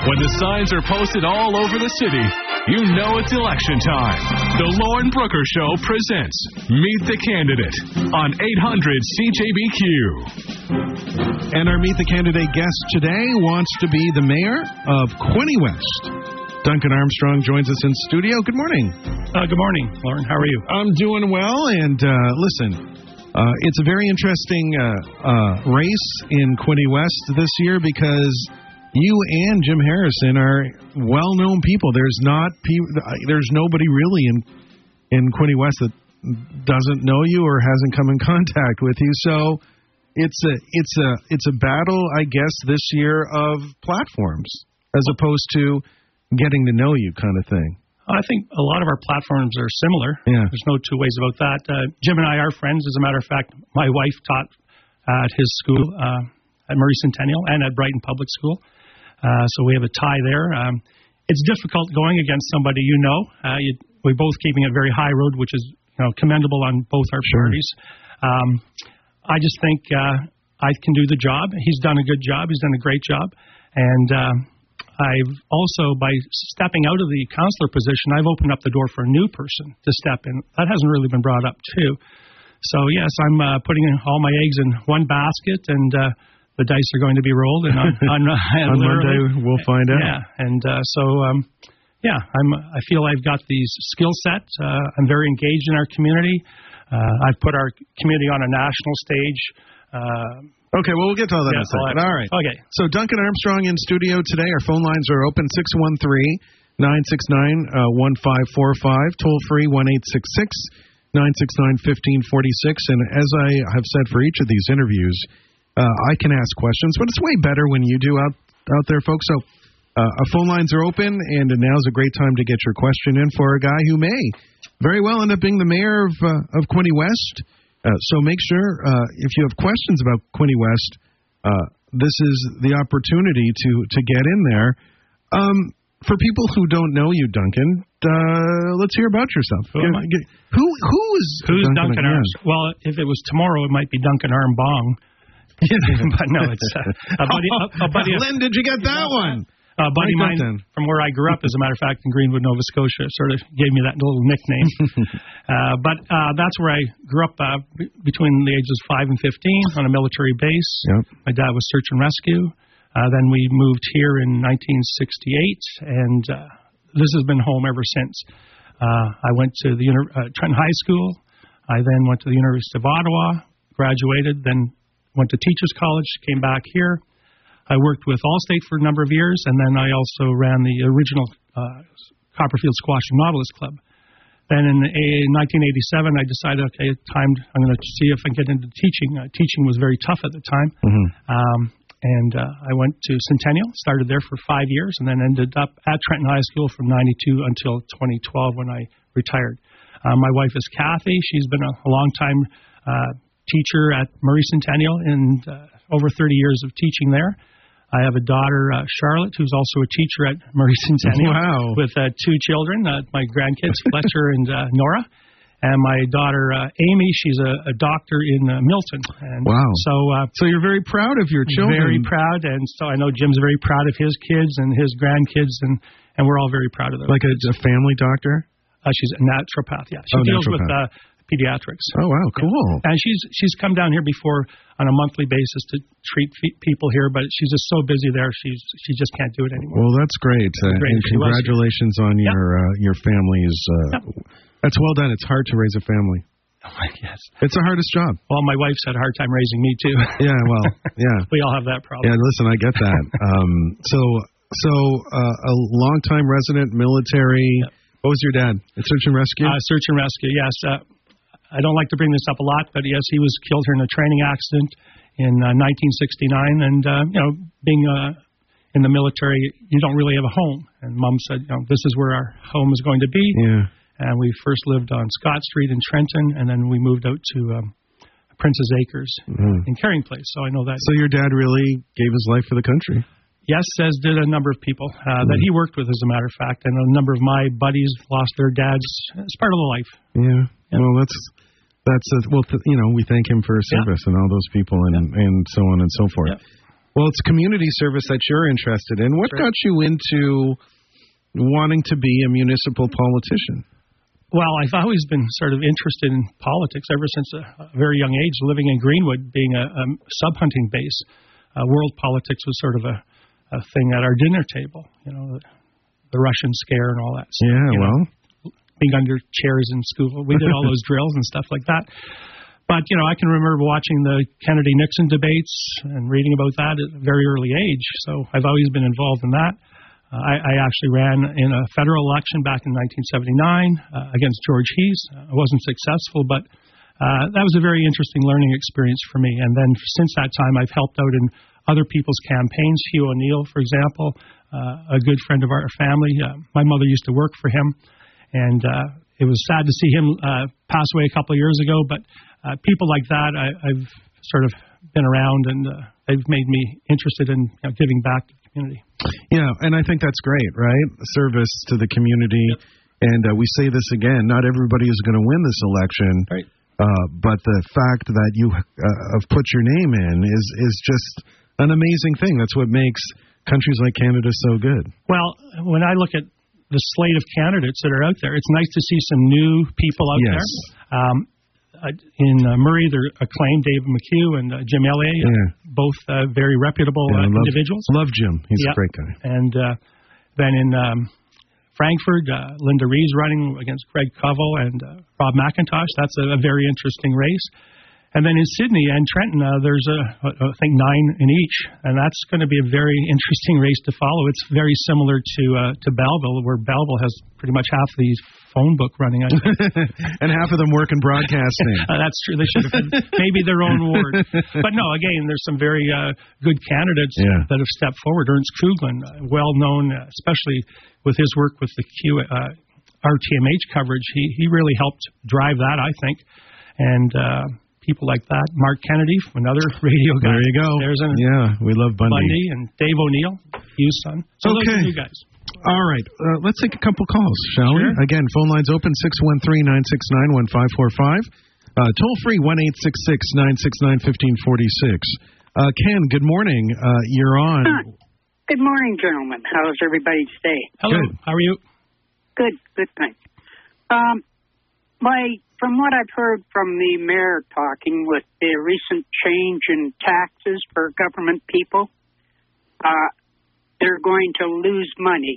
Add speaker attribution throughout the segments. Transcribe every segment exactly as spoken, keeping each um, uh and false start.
Speaker 1: When the signs are posted all over the city, you know it's election time. The Lauren Brooker Show presents Meet the Candidate on eight hundred C J B Q.
Speaker 2: And our Meet the Candidate guest today wants to be the mayor of Quinte West. Duncan Armstrong joins us in studio. Good morning.
Speaker 3: Uh, good morning, Lauren. How are you?
Speaker 2: I'm doing well, and uh, listen, uh, it's a very interesting uh, uh, race in Quinte West this year because you and Jim Harrison are well-known people. There's not pe- there's nobody really in in Quinte West that doesn't know you or hasn't come in contact with you. So it's a it's a it's a battle, I guess, this year of platforms as opposed to getting to know you kind of thing.
Speaker 3: I think a lot of our platforms are similar.
Speaker 2: Yeah.
Speaker 3: There's no two ways about that. Uh, Jim and I are friends. As a matter of fact, my wife taught at his school uh, at Murray Centennial and at Brighton Public School. Uh, so we have a tie there. Um, it's difficult going against somebody you know. Uh, you, we're both keeping a very high road, which is you know commendable on both our
Speaker 2: Sure.
Speaker 3: parties. Um, I just think uh, I can do the job. He's done a good job. He's done a great job. And uh, I've also, by stepping out of the councillor position, I've opened up the door for a new person to step in. That hasn't really been brought up, too. So, yes, I'm uh, putting all my eggs in one basket, and uh, the dice are going to be rolled, and on, on, uh,
Speaker 2: on Monday we'll find out.
Speaker 3: Yeah, and uh, so um, yeah, I'm. I feel I've got these skill sets. Uh, I'm very engaged in our community. Uh, I've put our community on a national stage. Uh,
Speaker 2: okay, well we'll get to all that
Speaker 3: yeah,
Speaker 2: in a second.
Speaker 3: All
Speaker 2: all right.
Speaker 3: Okay.
Speaker 2: So Duncan Armstrong in studio today. Our phone lines are open six one three, nine six nine, one five four five. Toll free one eight six six, nine six nine, one five four six. And as I have said for each of these interviews, Uh, I can ask questions, but it's way better when you do out out there, folks. So uh, our phone lines are open, and now's a great time to get your question in for a guy who may very well end up being the mayor of uh, of Quinte West. Uh, so make sure uh, if you have questions about Quinte West, uh, this is the opportunity to to get in there. Um, for people who don't know you, Duncan, uh, let's hear about yourself.
Speaker 3: Who,
Speaker 2: get, get, who who is
Speaker 3: who's
Speaker 2: Duncan,
Speaker 3: Duncan Armstrong? Well, if it was tomorrow, it might be Duncan Armbong. But no, it's uh, a buddy. A, a buddy of,
Speaker 2: Lynn, did you get that one?
Speaker 3: A buddy of mine
Speaker 2: then.
Speaker 3: from where I grew up, as a matter of fact, in Greenwood, Nova Scotia, sort of gave me that little nickname. uh, but uh, that's where I grew up uh, b- between the ages of five and fifteen on a military base.
Speaker 2: Yep.
Speaker 3: My dad was search and rescue. Uh, then we moved here in nineteen sixty-eight, and uh, this has been home ever since. Uh, I went to the uni- uh, Trenton High School. I then went to the University of Ottawa, graduated, then went to Teachers College, came back here. I worked with Allstate for a number of years, and then I also ran the original uh, Copperfield Squash and Nautilus Club. Then in, in nineteen eighty-seven, I decided, okay, it's time, I'm going to see if I can get into teaching. Uh, teaching was very tough at the time.
Speaker 2: Mm-hmm.
Speaker 3: Um, and uh, I went to Centennial, started there for five years, and then ended up at Trenton High School from ninety-two until twenty twelve when I retired. Uh, my wife is Kathy. She's been a, a long time uh, teacher at Murray Centennial and uh, over thirty years of teaching there. I have a daughter, uh, Charlotte, who's also a teacher at Murray Centennial.
Speaker 2: Wow.
Speaker 3: With uh, two children, uh, my grandkids, Fletcher and uh, Nora. And my daughter, uh, Amy, she's a, a doctor in uh, Milton. And
Speaker 2: wow.
Speaker 3: So, uh,
Speaker 2: so you're very proud of your children.
Speaker 3: Very proud. And so I know Jim's very proud of his kids and his grandkids, and, and we're all very proud of them.
Speaker 2: Like a, a family doctor?
Speaker 3: Uh, she's a naturopath, yeah. She
Speaker 2: oh,
Speaker 3: deals
Speaker 2: naturopath.
Speaker 3: with uh, pediatrics.
Speaker 2: Oh, wow, cool.
Speaker 3: Yeah. And she's she's come down here before on a monthly basis to treat fe- people here, but she's just so busy there, she's she just can't do it anymore.
Speaker 2: Well, that's great. Uh,
Speaker 3: great.
Speaker 2: And congratulations on
Speaker 3: yep.
Speaker 2: your uh, your family's. Uh,
Speaker 3: yep.
Speaker 2: That's well done. It's hard to raise a family.
Speaker 3: Oh, yes.
Speaker 2: It's the hardest job.
Speaker 3: Well, my wife's had a hard time raising me, too.
Speaker 2: Yeah, well, yeah.
Speaker 3: We all have that problem.
Speaker 2: Yeah, listen, I get that. um, so, so uh, a longtime resident, military. Yep. What was your dad? At Search and Rescue?
Speaker 3: Uh, search and Rescue, yes. Uh, I don't like to bring this up a lot, but yes, he was killed here in a training accident in uh, nineteen sixty-nine. And, uh, you know, being uh, in the military, you don't really have a home. And Mom said, you know, this is where our home is going to be.
Speaker 2: Yeah.
Speaker 3: And we first lived on Scott Street in Trenton, and then we moved out to um, Princess Acres mm. in Caring Place. So I know that.
Speaker 2: So your dad really gave his life for the country?
Speaker 3: Yes, as did a number of people uh, mm. that he worked with, as a matter of fact. And a number of my buddies lost their dads as part of the life.
Speaker 2: Yeah. yeah. Well, that's, that's a, well, th- you know, we thank him for his service yeah. and all those people and, yeah. and so on and so forth.
Speaker 3: Yeah.
Speaker 2: Well, it's community service that you're interested in. What got you into wanting to be a municipal politician?
Speaker 3: Well, I've always been sort of interested in politics ever since a, a very young age. Living in Greenwood, being a, a sub-hunting base, uh, world politics was sort of a, a thing at our dinner table. You know, the, the Russian scare and all that stuff.
Speaker 2: Yeah, well.
Speaker 3: Know, being under chairs in school. We did all those drills and stuff like that. But, you know, I can remember watching the Kennedy-Nixon debates and reading about that at a very early age. So I've always been involved in that. Uh, I, I actually ran in a federal election back in nineteen seventy-nine uh, against George Hees. I wasn't successful, but uh, that was a very interesting learning experience for me. And then since that time, I've helped out in other people's campaigns. Hugh O'Neill, for example, uh, a good friend of our family. Uh, my mother used to work for him, and uh, it was sad to see him uh, pass away a couple of years ago. But uh, people like that, I, I've sort of been around, and uh, they've made me interested in you know, giving back to the community.
Speaker 2: Yeah, and I think that's great, right? Service to the community. Yep. And uh, we say this again, not everybody is going to win this election.
Speaker 3: Right.
Speaker 2: Uh, but the fact that you uh, have put your name in is, is just an amazing thing. That's what makes countries like Canada so good.
Speaker 3: Well, when I look at the slate of candidates that are out there, it's nice to see some new people out
Speaker 2: yes.
Speaker 3: there. Um, uh, in uh, Murray, they're acclaimed, David McHugh and uh, Jim Elliott,
Speaker 2: yeah.
Speaker 3: both uh, very reputable
Speaker 2: yeah,
Speaker 3: uh,
Speaker 2: love,
Speaker 3: individuals.
Speaker 2: Love Jim. He's
Speaker 3: yep.
Speaker 2: a great guy.
Speaker 3: And uh, then in um, Frankfurt, uh, Linda Rees running against Greg Covell and uh, Rob McIntosh. That's a, a very interesting race. And then in Sydney and Trenton, uh, there's, a, I think, nine in each, and that's going to be a very interesting race to follow. It's very similar to uh, to Belleville, where Belleville has pretty much half the phone book running. I think.
Speaker 2: And half of them work in broadcasting.
Speaker 3: uh, that's true. They should have been maybe their own ward. But no, again, there's some very uh, good candidates
Speaker 2: yeah.
Speaker 3: that have stepped forward. Ernst Kuglin, uh, well known, uh, especially with his work with the Q, uh, R T M H coverage. He he really helped drive that, I think, and. Uh, People like that. Mark Kennedy, another radio guy.
Speaker 2: There you go.
Speaker 3: There's a
Speaker 2: yeah, we love Bundy.
Speaker 3: Bundy and Dave O'Neill, Hugh's son. So
Speaker 2: okay.
Speaker 3: those are you guys.
Speaker 2: All right. Uh, let's take a couple calls, shall
Speaker 3: sure.
Speaker 2: we? Again, phone lines open, six one three, nine six nine, one five four five. Uh, toll free, one eight six six, nine six nine, one five four six. Uh, Ken, good morning. Uh, you're on.
Speaker 4: Good morning, gentlemen. How's everybody today?
Speaker 3: Hello.
Speaker 2: Good.
Speaker 3: How are you?
Speaker 4: Good, good, thanks. Um, my... From what I've heard from the mayor talking with the recent change in taxes for government people, uh, they're going to lose money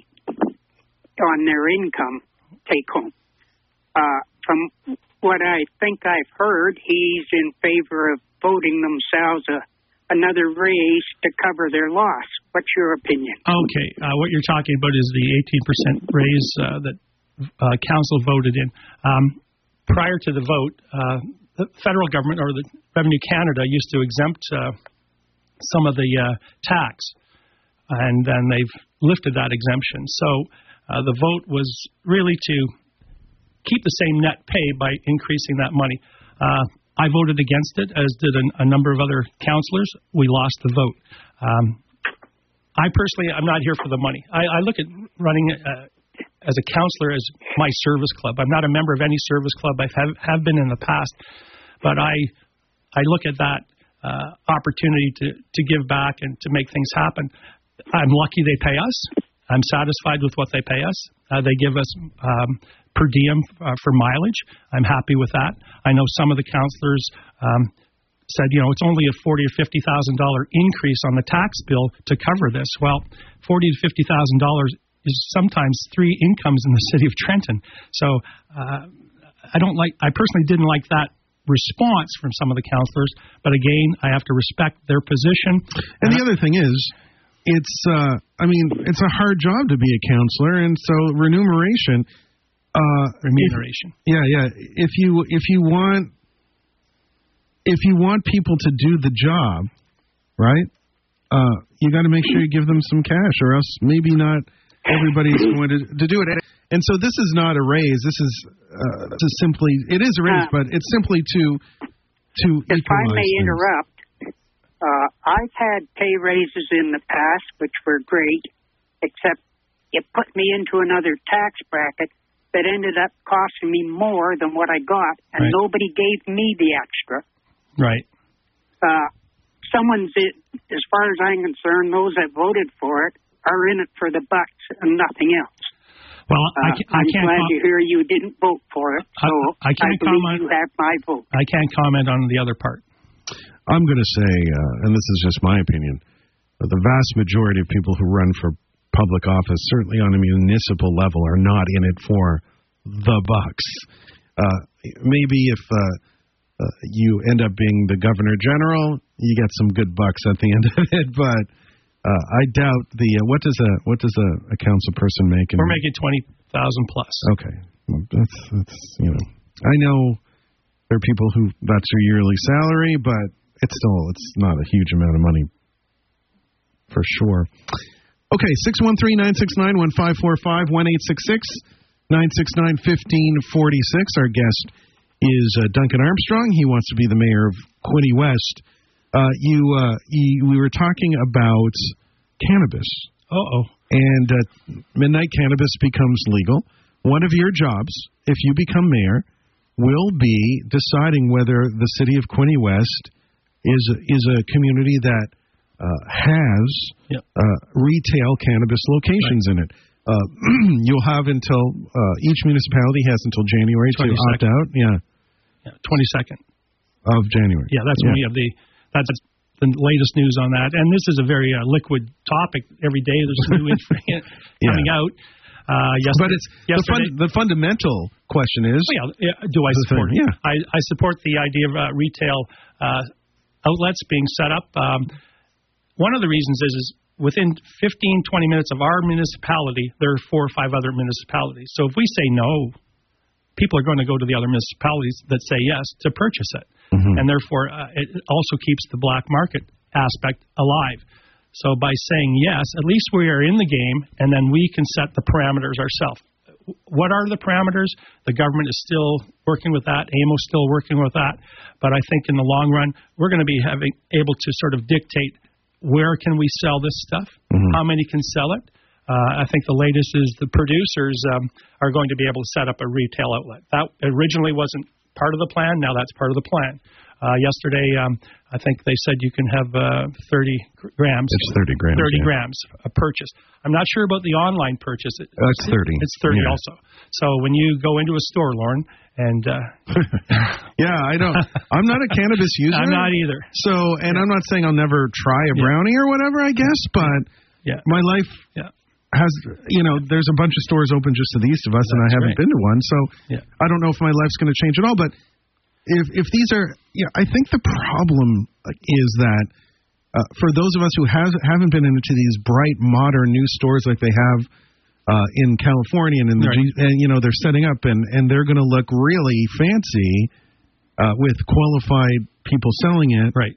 Speaker 4: on their income take home. Uh, from what I think I've heard, he's in favor of voting themselves a, another raise to cover their loss. What's your opinion?
Speaker 3: Okay. Uh, what you're talking about is the eighteen percent raise uh, that uh, council voted in. Um, Prior to the vote, uh, the federal government or the Revenue Canada used to exempt uh, some of the uh, tax, and then they've lifted that exemption. So uh, the vote was really to keep the same net pay by increasing that money. Uh, I voted against it, as did a, a number of other councillors. We lost the vote. Um, I personally, I'm not here for the money. I, I look at running uh, as a counselor as my service club. I'm not a member of any service club. I have, have been in the past, but I I look at that uh, opportunity to, to give back and to make things happen. I'm lucky they pay us. I'm satisfied with what they pay us. Uh, they give us um, per diem uh, for mileage. I'm happy with that. I know some of the counselors um, said, you know, it's only a forty or fifty thousand dollar increase on the tax bill to cover this. Well, forty to fifty thousand dollars is sometimes three incomes in the city of Trenton. So uh, I don't like. I personally didn't like that response from some of the councillors. But again, I have to respect their position.
Speaker 2: And the other thing is, it's. Uh, I mean, it's a hard job to be a counselor, and so remuneration. Uh,
Speaker 3: remuneration.
Speaker 2: If, yeah, yeah. If you if you want if you want people to do the job, right? Uh, you got to make sure you give them some cash, or else maybe not. Everybody's going to to do it, and so this is not a raise. This is uh, this is simply it is a raise, uh, but it's simply to to.
Speaker 4: If I may
Speaker 2: things.
Speaker 4: interrupt, uh, I've had pay raises in the past, which were great, except it put me into another tax bracket that ended up costing me more than what I got, and
Speaker 3: right.
Speaker 4: nobody gave me the extra.
Speaker 3: Right.
Speaker 4: Uh, someone's, it, as far as I'm concerned, those that voted for it are in it for the bucks and nothing else.
Speaker 3: Well,
Speaker 4: uh,
Speaker 3: I, can't, I
Speaker 4: I'm
Speaker 3: can't
Speaker 4: glad
Speaker 3: com-
Speaker 4: to hear you didn't vote for it, so
Speaker 3: I, I, can't
Speaker 4: I believe
Speaker 3: comment.
Speaker 4: you have my vote.
Speaker 3: I can't comment on the other part.
Speaker 2: I'm going to say, uh, and this is just my opinion, but the vast majority of people who run for public office, certainly on a municipal level, are not in it for the bucks. Uh, maybe if uh, uh, you end up being the governor general, you get some good bucks at the end of it, but uh, I doubt the uh, what does a what does a, a council person make? In,
Speaker 3: We're making twenty thousand plus.
Speaker 2: Okay, that's that's you know I know there are people who that's their yearly salary, but it's still it's not a huge amount of money for sure. Okay, six one three nine six nine one five four five one eight six six nine six nine fifteen forty six. Our guest is uh, Duncan Armstrong. He wants to be the mayor of Quinte West. Uh, you, uh, you, we were talking about cannabis.
Speaker 3: Uh-oh.
Speaker 2: And uh, midnight cannabis becomes legal. One of your jobs, if you become mayor, will be deciding whether the city of Quinte West is is a community that uh, has
Speaker 3: yep.
Speaker 2: uh, retail cannabis locations right. in it. Uh, you'll have until uh, each municipality has until January to opt out. Yeah,
Speaker 3: yeah, twenty-second
Speaker 2: of January.
Speaker 3: Yeah, that's
Speaker 2: yeah.
Speaker 3: when we have the that's the latest news on that. And this is a very uh, liquid topic. Every day there's new information coming
Speaker 2: yeah.
Speaker 3: out. Uh, yesterday,
Speaker 2: but it's the, fun, the fundamental question is:
Speaker 3: well, yeah, do I support?
Speaker 2: Thing, yeah,
Speaker 3: I, I support the idea of uh, retail uh, outlets being set up. Um, one of the reasons is, is within fifteen, twenty minutes of our municipality, there are four or five other municipalities. So if we say no, people are going to go to the other municipalities that say yes to purchase it. Mm-hmm. And therefore, uh, it also keeps the black market aspect alive. So by saying yes, at least we are in the game, and then we can set the parameters ourselves. What are the parameters? The government is still working with that. A M O's still working with that. But I think in the long run, we're going to be having able to sort of dictate where can we sell this stuff, mm-hmm. how many can sell it. Uh, I think the latest is the producers um, are going to be able to set up a retail outlet. That originally wasn't part of the plan. Now that's part of the plan. Uh, yesterday, um, I think they said you can have uh, thirty grams.
Speaker 2: It's thirty grams.
Speaker 3: thirty
Speaker 2: yeah.
Speaker 3: grams a purchase. I'm not sure about the online purchase. It,
Speaker 2: That's uh, thirty.
Speaker 3: It's thirty
Speaker 2: yeah.
Speaker 3: also. So when you go into a store, Lauren, and uh,
Speaker 2: yeah, I don't. I'm not a cannabis user.
Speaker 3: I'm not either.
Speaker 2: So, and yeah. I'm not saying I'll never try a brownie yeah. or whatever. I guess, but
Speaker 3: yeah.
Speaker 2: my life.
Speaker 3: Yeah.
Speaker 2: Has you know? There's a bunch of stores open just to the east of us,
Speaker 3: That's
Speaker 2: and I haven't
Speaker 3: right.
Speaker 2: been to one. So
Speaker 3: yeah.
Speaker 2: I don't know if my life's going to change at all. But if if these are, you know, I think the problem is that uh, for those of us who has haven't been into these bright modern new stores like they have uh, in California and in the
Speaker 3: right.
Speaker 2: and you know they're setting up and and they're going to look really fancy uh, with qualified people selling it.
Speaker 3: Right.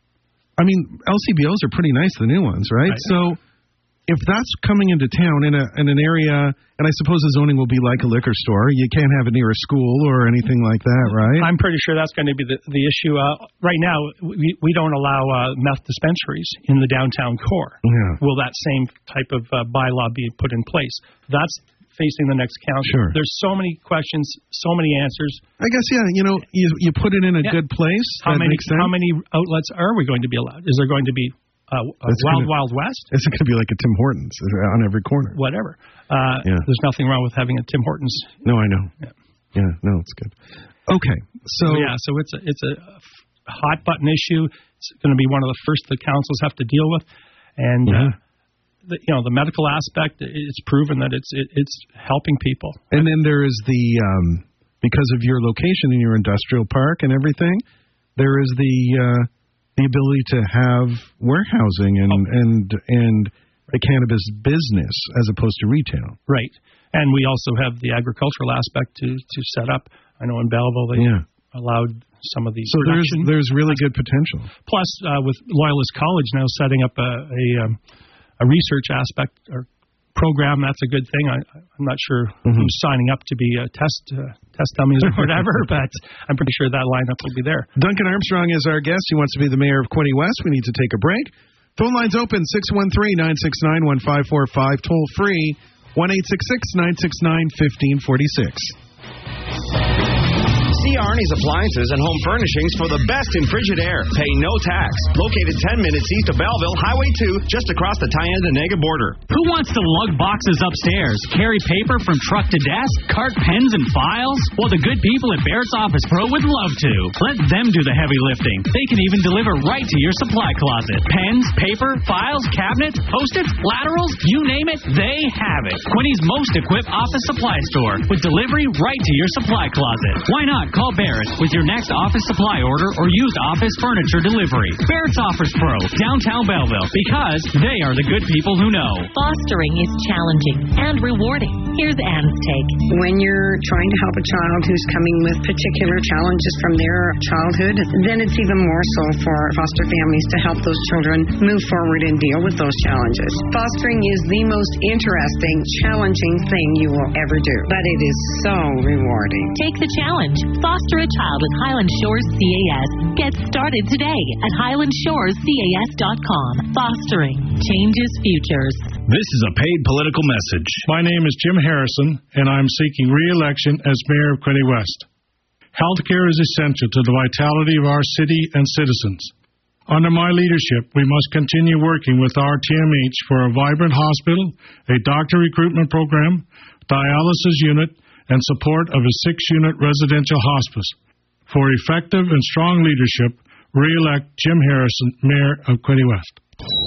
Speaker 2: I mean, L C B Os are pretty nice, the new ones, right?
Speaker 3: right.
Speaker 2: So. If that's coming into town in a in an area, and I suppose the zoning will be like a liquor store, you can't have it near a school or anything like that, right?
Speaker 3: I'm pretty sure that's going to be the the issue. Uh, right now, we we don't allow uh, meth dispensaries in the downtown core.
Speaker 2: Yeah.
Speaker 3: Will that same type of uh, bylaw be put in place? That's facing the next council.
Speaker 2: Sure.
Speaker 3: There's so many questions, so many answers.
Speaker 2: I guess yeah. You know, you you put it in a
Speaker 3: yeah.
Speaker 2: good place.
Speaker 3: How
Speaker 2: that
Speaker 3: many
Speaker 2: makes sense.
Speaker 3: how many outlets are we going to be allowed? Is there going to be Uh, uh, Wild
Speaker 2: gonna,
Speaker 3: Wild West?
Speaker 2: Is it going to be like a Tim Hortons on every corner?
Speaker 3: Whatever. Uh,
Speaker 2: yeah.
Speaker 3: There's nothing wrong with having a Tim Hortons.
Speaker 2: No, I know.
Speaker 3: Yeah.
Speaker 2: Yeah. No, it's good. Okay. So,
Speaker 3: so yeah. So it's a, it's a hot button issue. It's going to be one of the first the councils have to deal with, and
Speaker 2: mm-hmm.
Speaker 3: uh, the, you know the medical aspect. It's proven that it's it, it's helping people.
Speaker 2: And then there is the um, because of your location in your industrial park and everything, there is the. Uh, The ability to have warehousing and oh. and and a cannabis business as opposed to retail.
Speaker 3: Right, and we also have the agricultural aspect to, to set up. I know in Belleville they
Speaker 2: yeah.
Speaker 3: allowed some of these.
Speaker 2: So there's there's really good potential.
Speaker 3: Plus, uh, with Loyalist College now setting up a a, um, a research aspect or program, that's a good thing. I, I'm not sure mm-hmm. who's signing up to be a test uh, test dummies or whatever, but I'm pretty sure that lineup will be there.
Speaker 2: Duncan Armstrong is our guest. He wants to be the mayor of Quinte West. We need to take a break. Phone lines open, six one three, nine six nine, one five four five. Toll free, one eight six six, nine six nine, one five four six.
Speaker 5: See Arnie's Appliances and Home Furnishings for the best in Frigidaire. Pay no tax. Located ten minutes east of Belleville, Highway two, just across the Tyenne-Nega border.
Speaker 6: Who wants to lug boxes upstairs, carry paper from truck to desk, cart pens and files? Well, the good people at Barrett's Office Pro would love to. Let them do the heavy lifting. They can even deliver right to your supply closet. Pens, paper, files, cabinets, Post-its, laterals, you name it, they have it. Quinny's most equipped office supply store with delivery right to your supply closet. Why not call Barrett with your next office supply order or use office furniture delivery? Barrett's Office Pro, downtown Belleville, because they are the good people who know.
Speaker 7: Fostering is challenging and rewarding. Here's Anne's take.
Speaker 8: When you're trying to help a child who's coming with particular challenges from their childhood, then it's even more so for foster families to help those children move forward and deal with those challenges. Fostering is the most interesting, challenging thing you will ever do, but it is so rewarding.
Speaker 7: Take the challenge. Foster a child with Highland Shores C A S. Get started today at highland shores c a s dot com. Fostering changes futures.
Speaker 9: This is a paid political message. My name is Jim Harrison, and I'm seeking re-election as Mayor of Quinte West. Healthcare is essential to the vitality of our city and citizens. Under my leadership, we must continue working with our T M H for a vibrant hospital, a doctor recruitment program, dialysis unit, and support of a six-unit residential hospice. For effective and strong leadership, re-elect Jim Harrison, Mayor of Quinte West.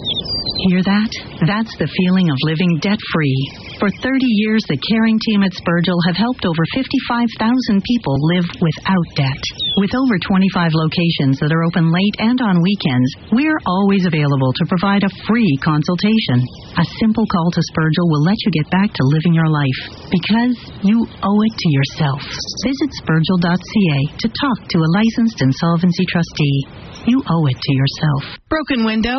Speaker 10: Hear that? That's the feeling of living debt-free. For thirty years, the caring team at Spurgel have helped over fifty-five thousand people live without debt. With over twenty-five locations that are open late and on weekends, we're always available to provide a free consultation. A simple call to Spurgel will let you get back to living your life, because you owe it to yourself. Visit spurgel dot c a to talk to a licensed insolvency trustee. You owe it to yourself.
Speaker 11: Broken window?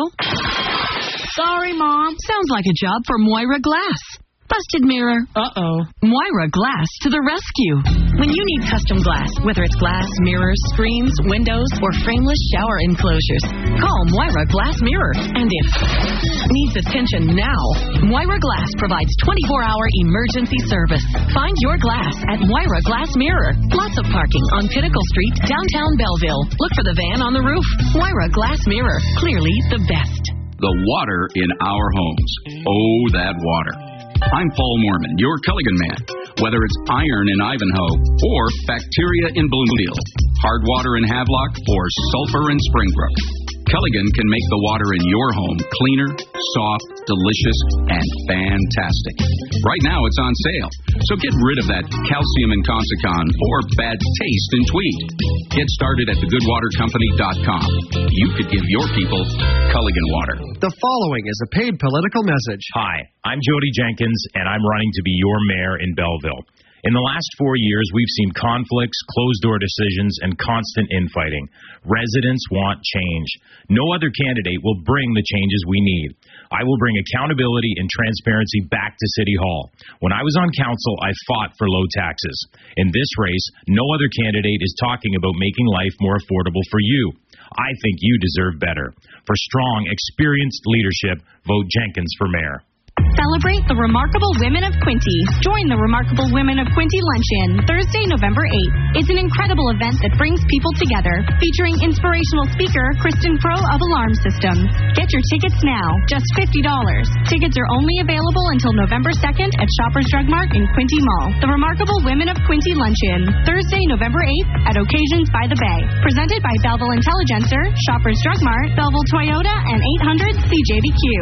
Speaker 11: Sorry, Mom. Sounds like a job for Moira Glass. Busted mirror. Uh-oh. Moira Glass to the rescue. When you need custom glass, whether it's glass, mirrors, screens, windows, or frameless shower enclosures, call Moira Glass Mirror. And if needs attention now, Moira Glass provides twenty-four hour emergency service. Find your glass at Moira Glass Mirror. Lots of parking on Pinnacle Street, downtown Belleville. Look for the van on the roof. Moira Glass Mirror. Clearly the best.
Speaker 12: The water in our homes. Oh, that water. I'm Paul Mormon, your Culligan man. Whether it's iron in Ivanhoe or bacteria in Bloomfield, hard water in Havelock or sulfur in Springbrook, Culligan can make the water in your home cleaner, soft, delicious, and fantastic. Right now it's on sale, so get rid of that calcium in Consicon or bad taste in Tweed. Get started at the good water company dot com. You could give your people Culligan water.
Speaker 13: The following is a paid political message.
Speaker 14: Hi, I'm Jody Jenkins, and I'm running to be your mayor in Belleville. In the last four years, we've seen conflicts, closed-door decisions, and constant infighting. Residents want change. No other candidate will bring the changes we need. I will bring accountability and transparency back to City Hall. When I was on council, I fought for low taxes. In this race, no other candidate is talking about making life more affordable for you. I think you deserve better. For strong, experienced leadership, vote Jenkins for mayor.
Speaker 15: Celebrate the Remarkable Women of Quinte. Join the Remarkable Women of Quinte Luncheon, Thursday, November eighth. It's an incredible event that brings people together, featuring inspirational speaker Kristen Crow of Alarm Systems. Get your tickets now, just fifty dollars. Tickets are only available until November second at Shoppers Drug Mart in Quinte Mall. The Remarkable Women of Quinte Luncheon, Thursday, November eighth at Occasions by the Bay. Presented by Belleville Intelligencer, Shoppers Drug Mart, Belleville Toyota, and eight hundred C J B Q.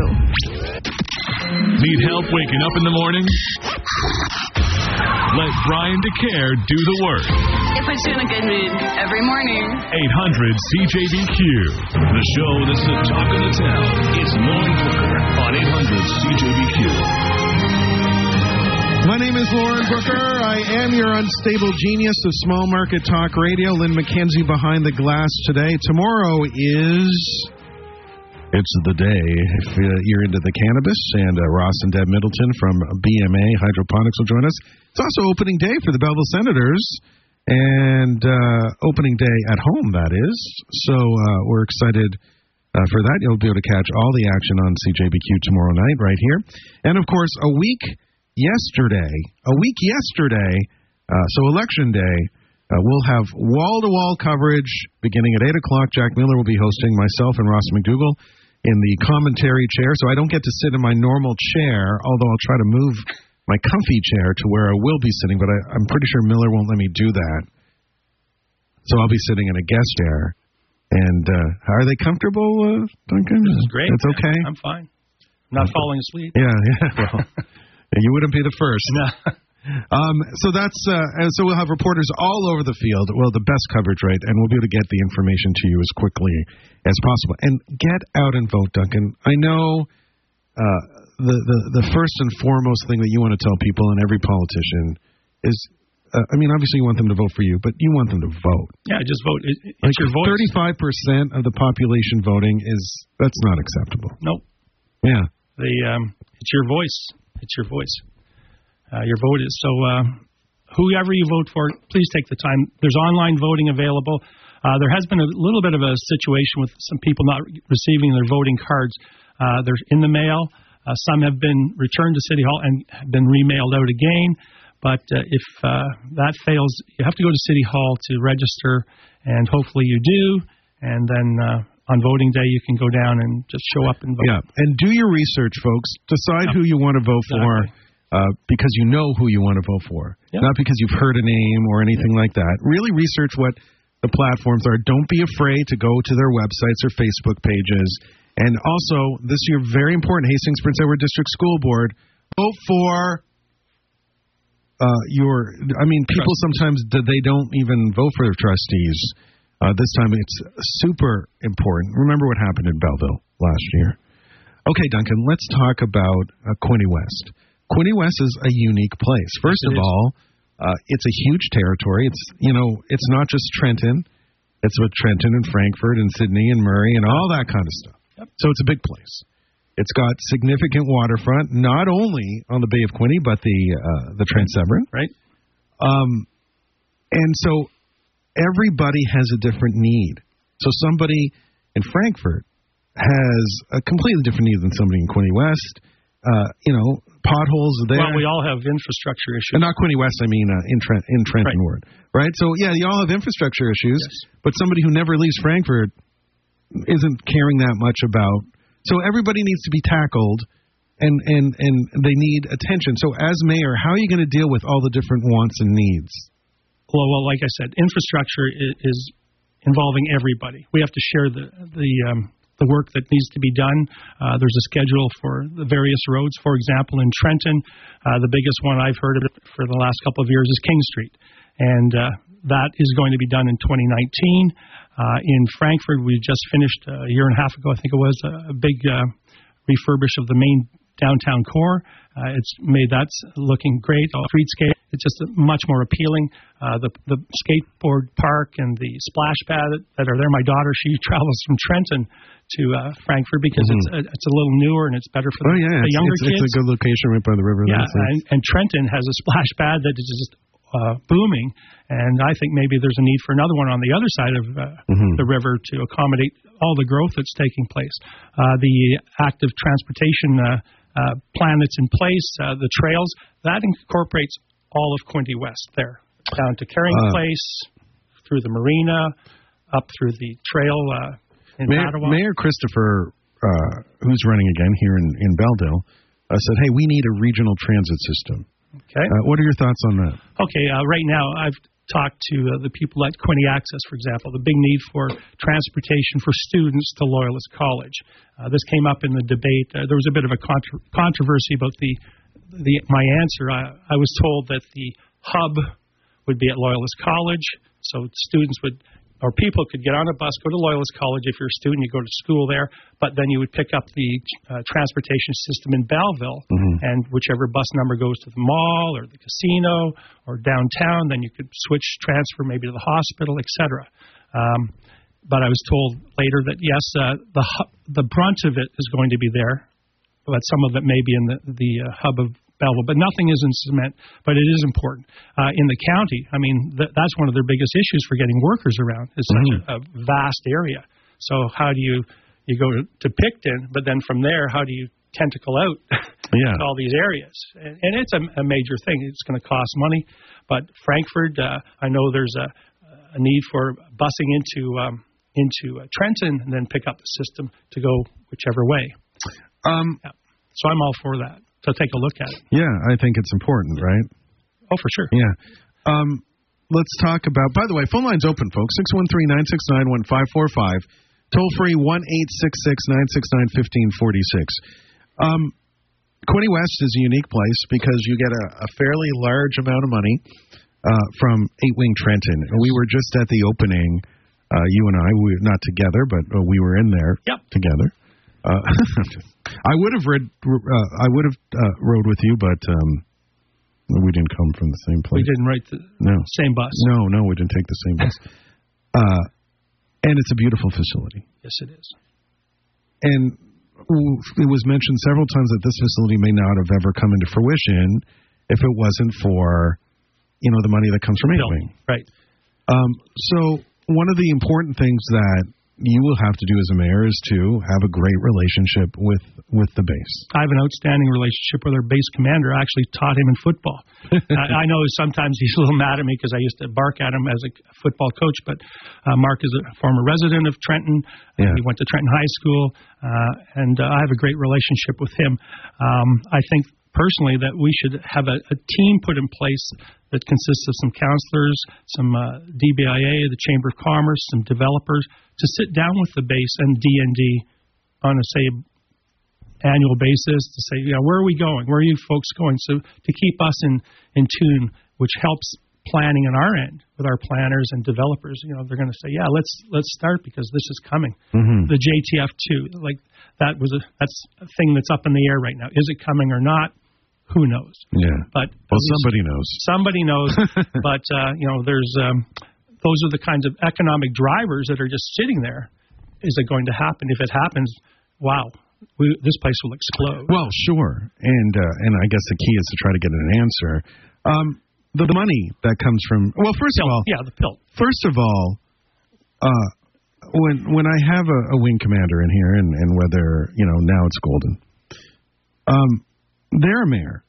Speaker 1: Need help waking up in the morning? Let Brian DeCare do the work.
Speaker 16: It puts you in a good mood every morning.
Speaker 1: eight hundred C J B Q. The show that's the talk of the town. It's Lauren Brooker on eight hundred C J B Q.
Speaker 2: My name is Lauren Brooker. I am your unstable genius of small market talk radio. Lynn McKenzie behind the glass today. Tomorrow is... It's the day if uh, you're into the cannabis, and uh, Ross and Deb Middleton from B M A Hydroponics will join us. It's also opening day for the Belleville Senators, and uh, opening day at home, that is. So uh, we're excited uh, for that. You'll be able to catch all the action on C J B Q tomorrow night right here. And, of course, a week yesterday, a week yesterday, uh, so Election Day, Uh, we'll have wall-to-wall coverage beginning at eight o'clock. Jack Miller will be hosting, myself and Ross McDougall in the commentary chair. So I don't get to sit in my normal chair, although I'll try to move my comfy chair to where I will be sitting, but I, I'm pretty sure Miller won't let me do that. So I'll be sitting in a guest chair. And uh, are they comfortable, uh, Duncan?
Speaker 3: This is great.
Speaker 2: It's okay?
Speaker 3: I'm fine. I'm not falling asleep.
Speaker 2: Yeah, yeah. Well, you wouldn't be the first.
Speaker 3: No.
Speaker 2: Um, so that's uh, and so we'll have reporters all over the field. Well, the best coverage, right? And we'll be able to get the information to you as quickly as possible. And get out and vote, Duncan. I know uh, the, the the first and foremost thing that you want to tell people and every politician is, uh, I mean, obviously you want them to vote for you, but you want them to vote.
Speaker 3: Yeah, just vote. It, it's
Speaker 2: like
Speaker 3: your voice.
Speaker 2: Thirty-five percent of the population voting is that's not acceptable.
Speaker 3: Nope.
Speaker 2: Yeah.
Speaker 3: The um, it's your voice. It's your voice. Uh, your vote is so. Uh, whoever you vote for, please take the time. There's online voting available. Uh, there has been a little bit of a situation with some people not receiving their voting cards. Uh, they're in the mail. Uh, some have been returned to City Hall and have been remailed out again. But uh, if uh, that fails, you have to go to City Hall to register, and hopefully you do. And then uh, on voting day, you can go down and just show up and vote.
Speaker 2: Yeah, and do your research, folks. Decide yeah. who you want to vote
Speaker 3: exactly.
Speaker 2: for. Uh, because you know who you want to vote for,
Speaker 3: yep.
Speaker 2: not because you've heard a name or anything like that. Really research what the platforms are. Don't be afraid to go to their websites or Facebook pages. And also, this year, very important, Hastings Prince Edward District School Board, vote for uh, your, I mean, people sometimes, they don't even vote for their trustees. Uh, this time, it's super important. Remember what happened in Belleville last year. Okay, Duncan, let's talk about uh, Quinte West. Quinte West is a unique place. First
Speaker 3: yes,
Speaker 2: of all, uh, it's a huge territory. It's, you know, it's not just Trenton. It's with Trenton and Frankfort and Sydney and Murray and all that kind of stuff.
Speaker 3: Yep.
Speaker 2: So it's a big place. It's got significant waterfront, not only on the Bay of Quinte, but the uh, the Trent Severn.
Speaker 3: Right.
Speaker 2: Um, and so everybody has a different need. So somebody in Frankfort has a completely different need than somebody in Quinte West. Uh, you know, potholes there.
Speaker 3: Well, we all have infrastructure issues.
Speaker 2: And not Quinte West, I mean uh, in, Trent, in Trenton
Speaker 3: right.
Speaker 2: Ward. Right? So, yeah, you all have infrastructure issues,
Speaker 3: yes.
Speaker 2: but somebody who never leaves Frankfort isn't caring that much about. So everybody needs to be tackled, and, and, and they need attention. So as mayor, how are you going to deal with all the different wants and needs?
Speaker 3: Well, well, like I said, infrastructure is, is involving everybody. We have to share the the um, the work that needs to be done. Uh, there's a schedule for the various roads. For example, in Trenton, uh, the biggest one I've heard of it for the last couple of years is King Street. And uh, that is going to be done in twenty nineteen. Uh, in Frankfort, we just finished a year and a half ago, I think it was, a, a big uh, refurbish of the main downtown core. Uh, it's made that looking great. All streetscape. It's just much more appealing. Uh, the the skateboard park and the splash pad that are there. My daughter, she travels from Trenton to uh, Frankfurt because mm-hmm. it's a, it's a little newer and it's better for
Speaker 2: oh,
Speaker 3: the,
Speaker 2: yeah,
Speaker 3: the
Speaker 2: it's,
Speaker 3: younger
Speaker 2: it's,
Speaker 3: kids.
Speaker 2: It's a good location right by the river.
Speaker 3: Yeah, and, and Trenton has a splash pad that is just uh, booming, and I think maybe there's a need for another one on the other side of uh,
Speaker 2: mm-hmm.
Speaker 3: the river to accommodate all the growth that's taking place. Uh, the active transportation uh, uh, plan that's in place, uh, the trails, that incorporates all of Quinte West there, down to Carrying
Speaker 2: uh,
Speaker 3: Place, through the marina, up through the trail uh, in
Speaker 2: Mayor,
Speaker 3: Mattawa.
Speaker 2: Mayor Christopher, uh, who's running again here in, in Belledale, uh, said, hey, we need a regional transit system.
Speaker 3: Okay.
Speaker 2: Uh, what are your thoughts on that?
Speaker 3: Okay, uh, right now I've talked to uh, the people at Quinte Access, for example, the big need for transportation for students to Loyalist College. Uh, this came up in the debate. Uh, there was a bit of a contra- controversy about the, the my answer. I, I was told that the hub would be at Loyalist College, so students would, or people could get on a bus, go to Loyalist College. If you're a student, you go to school there, but then you would pick up the uh, transportation system in Belleville,
Speaker 2: mm-hmm.
Speaker 3: and whichever bus number goes to the mall or the casino or downtown, then you could switch, transfer maybe to the hospital, et cetera. Um, but I was told later that, yes, uh, the hu- the brunt of it is going to be there, but some of it may be in the, the uh, hub of Belleville, but nothing is in cement, but it is important. Uh, in the county, I mean, th- that's one of their biggest issues for getting workers around. It's such
Speaker 2: mm-hmm.
Speaker 3: a, a vast area. So how do you, you go to, to Picton, but then from there, how do you tentacle out
Speaker 2: yeah.
Speaker 3: to all these areas. And, and it's a, a major thing. It's going to cost money. But Frankfurt, uh, I know there's a, a need for busing into um, into uh, Trenton and then pick up the system to go whichever way.
Speaker 2: Um,
Speaker 3: yeah. So I'm all for that. So take a look at it.
Speaker 2: Yeah, I think it's important, right?
Speaker 3: Oh, for sure.
Speaker 2: Yeah. Um, let's talk about, by the way, phone line's open, folks, six one three, nine six nine, one five four five. Toll free, one eight six six, nine six nine, one five four six. Um, Quinte West is a unique place because you get a, a fairly large amount of money uh, from eight Wing Trenton. We were just at the opening, uh, you and I, we not together, but uh, we were in there
Speaker 3: yep.
Speaker 2: together. Uh, I would have read, uh, I would have uh, rode with you, but um, we didn't come from the same place.
Speaker 3: We didn't ride the
Speaker 2: no.
Speaker 3: same bus.
Speaker 2: No, no, we didn't take the same bus. uh, and it's a beautiful facility.
Speaker 3: Yes, it is.
Speaker 2: And it was mentioned several times that this facility may not have ever come into fruition if it wasn't for, you know, the money that comes from eight Wing.
Speaker 3: Right.
Speaker 2: Um, so one of the important things that you will have to do as a mayor is to have a great relationship with, with the base.
Speaker 3: I have an outstanding relationship with our base commander. I actually taught him in football. I, I know sometimes he's a little mad at me because I used to bark at him as a football coach, but uh, Mark is a former resident of Trenton. Uh, yeah. He went to Trenton High School, uh, and uh, I have a great relationship with him. Um, I think personally that we should have a, a team put in place that consists of some counselors, some uh, D B I A, the Chamber of Commerce, some developers, to sit down with the base and D and D on a, say, annual basis to say, you know, where are we going? Where are you folks going? So to keep us in, in tune, which helps planning on our end with our planners and developers. You know, they're going to say, yeah, let's let's start because this is coming.
Speaker 2: Mm-hmm.
Speaker 3: The J T F too, like that was a that's a thing that's up in the air right now. Is it coming or not? Who knows?
Speaker 2: Yeah.
Speaker 3: But
Speaker 2: well, somebody knows.
Speaker 3: Somebody knows. But uh, you know, there's um, those are the kinds of economic drivers that are just sitting there. Is it going to happen? If it happens, wow, we, this place will explode.
Speaker 2: Well, sure. And uh, and I guess the key is to try to get an answer. Um, the, the money that comes from well, first
Speaker 3: pilt.
Speaker 2: of all,
Speaker 3: yeah, the pilt.
Speaker 2: First of all, uh, when when I have a, a wing commander in here, and, and whether you know now it's Golden. Um. They're a mayor,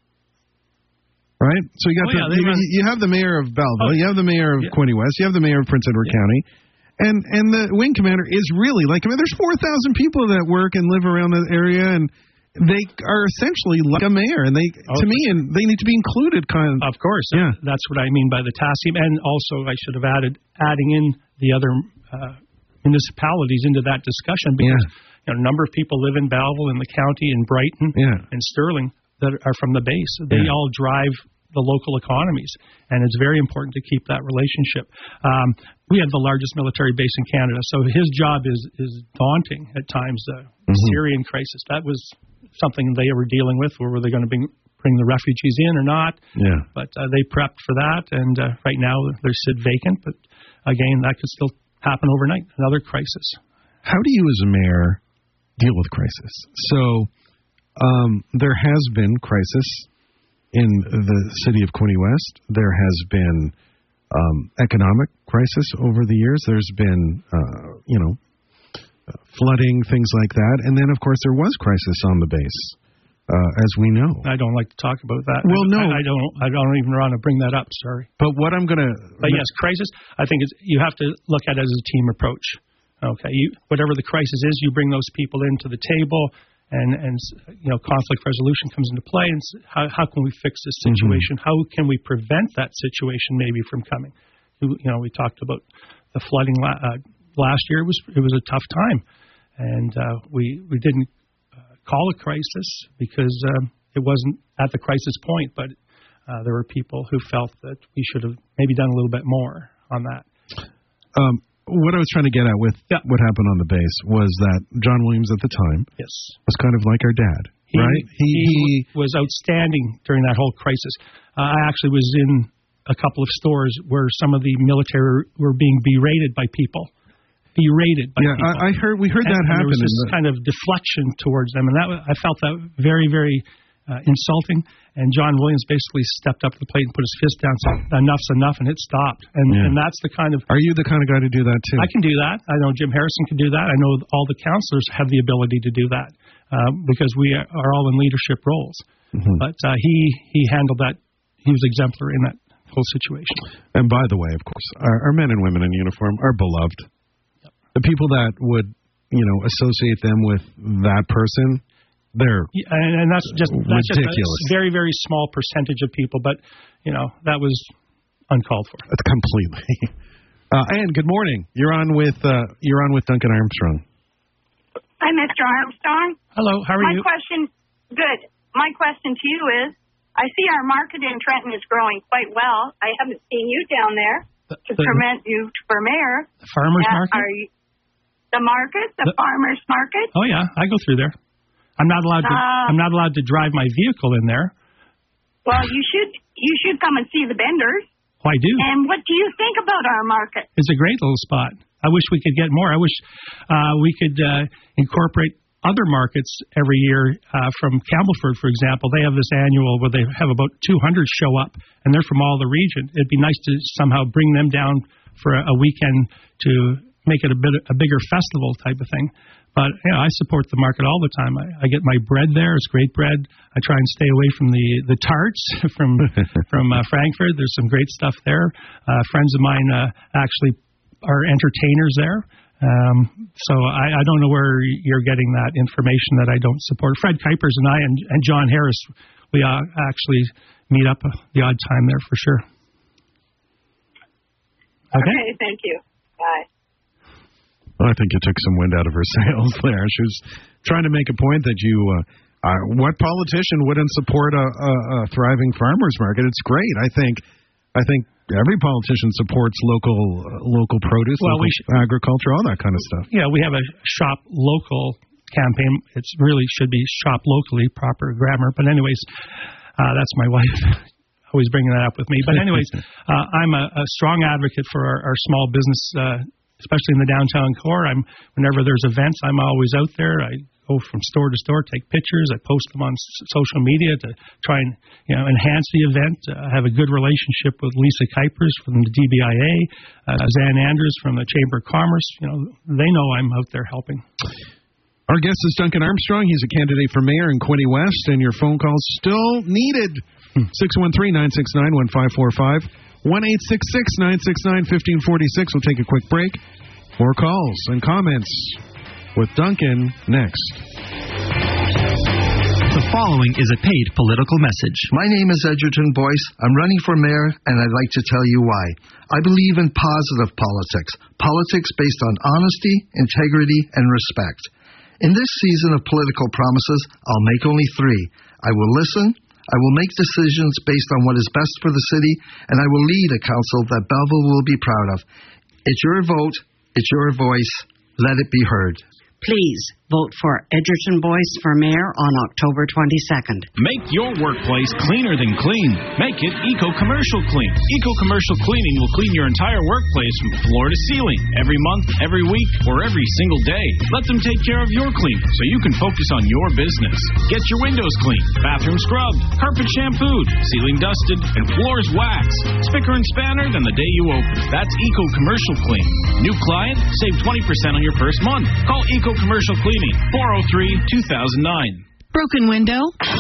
Speaker 2: right? So you got
Speaker 3: oh,
Speaker 2: the,
Speaker 3: yeah,
Speaker 2: you, you have the mayor of Belleville,
Speaker 3: oh,
Speaker 2: you have the mayor of
Speaker 3: yeah.
Speaker 2: Quinte West, you have the mayor of Prince Edward
Speaker 3: yeah.
Speaker 2: County, and and the wing commander is really like I mean, there's four thousand people that work and live around the area, and they are essentially like a mayor, and they okay. to me, and they need to be included. Kind of,
Speaker 3: of course,
Speaker 2: yeah,
Speaker 3: that's what I mean by the task team, and also I should have added adding in the other uh, municipalities into that discussion because
Speaker 2: yeah.
Speaker 3: you know, a number of people live in Belleville, in the county, in Brighton,
Speaker 2: yeah.
Speaker 3: and Sterling. That are from the base. They
Speaker 2: yeah.
Speaker 3: all drive the local economies, and it's very important to keep that relationship. Um, we have the largest military base in Canada, so his job is is daunting at times. The mm-hmm. Syrian crisis, that was something they were dealing with. Where were they going to bring, bring the refugees in or not?
Speaker 2: Yeah.
Speaker 3: But uh, they prepped for that, and uh, right now they're sit vacant. But again, that could still happen overnight. Another crisis.
Speaker 2: How do you, as a mayor, deal with crisis? So. Um, there has been crisis in the city of Quinte West. There has been um, economic crisis over the years. There's been, uh, you know, uh, flooding, things like that. And then, of course, there was crisis on the base, uh, as we know.
Speaker 3: I don't like to talk about that.
Speaker 2: Well, no.
Speaker 3: I, I don't I don't even want to bring that up, sorry.
Speaker 2: But what I'm going to...
Speaker 3: But yes, crisis, I think it's, you have to look at it as a team approach. Okay, you, whatever the crisis is, you bring those people into the table... And, and you know, conflict resolution comes into play. And how, how can we fix this situation? Mm-hmm. How can we prevent that situation maybe from coming? You, you know, we talked about the flooding la- uh, last year. It was it was a tough time, and uh, we we didn't uh, call a crisis because um, it wasn't at the crisis point. But uh, there were people who felt that we should have maybe done a little bit more on that.
Speaker 2: Um. What I was trying to get at with
Speaker 3: yeah.
Speaker 2: what happened on the base was that John Williams at the time
Speaker 3: yes.
Speaker 2: was kind of like our dad,
Speaker 3: he,
Speaker 2: right?
Speaker 3: He, he was outstanding during that whole crisis. Uh, I actually was in a couple of stores where some of the military were being berated by people. Berated by
Speaker 2: yeah,
Speaker 3: people.
Speaker 2: Yeah, I, I heard. We heard
Speaker 3: and,
Speaker 2: that
Speaker 3: and
Speaker 2: happen.
Speaker 3: There was this
Speaker 2: the...
Speaker 3: kind of deflection towards them, and that I felt that very, very uh, insulting. And John Williams basically stepped up to the plate and put his fist down, said, enough's enough, and it stopped. And
Speaker 2: yeah.
Speaker 3: and that's the kind of...
Speaker 2: Are you the kind of guy to do that, too?
Speaker 3: I can do that. I know Jim Harrison can do that. I know all the counselors have the ability to do that. uh, because we are all in leadership roles. Mm-hmm. But uh, he he handled that. He was exemplary in that whole situation.
Speaker 2: And by the way, of course, our, our men and women in uniform are beloved. Yep. The people that would, you know, associate them with that person, they're
Speaker 3: yeah, and, and that's just that's
Speaker 2: ridiculous.
Speaker 3: Just a very very small percentage of people. But you know that was uncalled for.
Speaker 2: That's completely. Uh, and good morning. You're on with uh, you're on with Duncan Armstrong.
Speaker 17: Hi, Mister Armstrong.
Speaker 3: Hello. How are
Speaker 17: My
Speaker 3: you?
Speaker 17: My question, good. My question to you is, I see our market in Trenton is growing quite well. I haven't seen you down there the, to
Speaker 3: the,
Speaker 17: prevent you for mayor.
Speaker 3: The farmers
Speaker 17: uh,
Speaker 3: market.
Speaker 17: Are you, the market, the, the farmers market.
Speaker 3: Oh yeah, I go through there. I'm not allowed to. Uh, I'm not allowed to drive my vehicle in there.
Speaker 17: Well, you should. You should come and see the vendors.
Speaker 3: Oh, I do.
Speaker 17: And what do you think about our market?
Speaker 3: It's a great little spot. I wish we could get more. I wish uh, we could uh, incorporate other markets every year. Uh, from Campbellford, for example, they have this annual where they have about two hundred show up, and they're from all the region. It'd be nice to somehow bring them down for a, a weekend to make it a bit a bigger festival type of thing. But yeah, I support the market all the time. I, I get my bread there. It's great bread. I try and stay away from the, the tarts from from uh, Frankfurt. There's some great stuff there. Uh, friends of mine uh, actually are entertainers there. Um, so I, I don't know where you're getting that information that I don't support. Fred Kuipers and I and, and John Harris, we uh, actually meet up the odd time there for sure. Okay.
Speaker 17: Okay, thank you. Bye.
Speaker 2: I think you took some wind out of her sails there. She was trying to make a point that you, uh, uh, what politician wouldn't support a, a, a thriving farmers market? It's great. I think, I think every politician supports local, uh, local produce,
Speaker 3: well,
Speaker 2: local
Speaker 3: we sh-
Speaker 2: agriculture, all that kind of stuff.
Speaker 3: Yeah, we have a shop local campaign. It really should be shop locally, proper grammar. But anyways, uh, that's my wife. Always bringing that up with me. But anyways, uh, I'm a, a strong advocate for our, our small business. Uh, Especially in the downtown core, I'm whenever there's events, I'm always out there. I go from store to store, take pictures, I post them on s- social media to try and you know enhance the event. Uh, I have a good relationship with Lisa Kuipers from the D B I A, uh, Zan Andrews from the Chamber of Commerce. You know, they know I'm out there helping.
Speaker 2: Our guest is Duncan Armstrong. He's a candidate for mayor in Quinte West, and your phone calls still needed. six one three, nine six nine, one five four five. one eight six six, nine six nine, one five four six. We'll take a quick break. More calls and comments with Duncan next.
Speaker 18: The following is a paid political message.
Speaker 19: My name is Edgerton Boyce. I'm running for mayor, and I'd like to tell you why. I believe in positive politics. Politics based on honesty, integrity, and respect. In this season of political promises, I'll make only three. I will listen. I will make decisions based on what is best for the city, and I will lead a council that Belleville will be proud of. It's your vote. It's your voice. Let it be heard.
Speaker 20: Please vote for Edgerton Boyce for mayor on October twenty-second.
Speaker 21: Make your workplace cleaner than clean. Make it Eco-Commercial Clean. Eco-Commercial Cleaning will clean your entire workplace from floor to ceiling, every month, every week, or every single day. Let them take care of your cleaning so you can focus on your business. Get your windows cleaned, bathroom scrubbed, carpet shampooed, ceiling dusted, and floors waxed. Spicker and spanner than the day you open. That's Eco-Commercial Cleaning. New client? Save twenty percent on your first month. Call Eco-Commercial Cleaning. four oh three, two thousand nine.
Speaker 11: Broken window?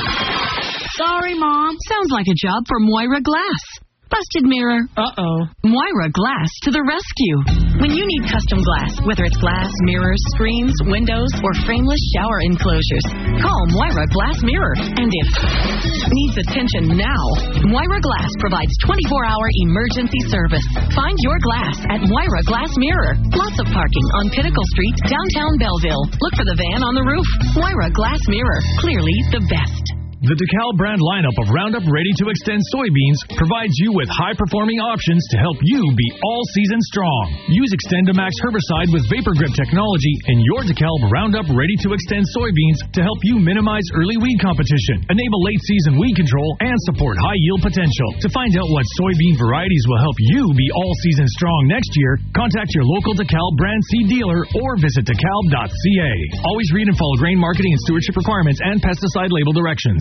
Speaker 11: Sorry, Mom. Sounds like a job for Moira Glass. Busted mirror. Uh-oh. Moira Glass to the rescue. When you need custom glass, whether it's glass, mirrors, screens, windows, or frameless shower enclosures, call Moira Glass Mirror. And if needs attention now, Moira Glass provides twenty-four hour emergency service. Find your glass at Moira Glass Mirror. Lots of parking on Pinnacle Street, downtown Belleville. Look for the van on the roof. Moira Glass Mirror. Clearly the best.
Speaker 22: The DeKalb brand lineup of Roundup Ready-to-Extend soybeans provides you with high-performing options to help you be all-season strong. Use XtendiMax herbicide with Vapor Grip technology in your DeKalb Roundup Ready-to-Extend soybeans to help you minimize early weed competition, enable late-season weed control, and support high-yield potential. To find out what soybean varieties will help you be all-season strong next year, contact your local DeKalb brand seed dealer or visit dekalb dot c a. Always read and follow grain marketing and stewardship requirements and pesticide label directions.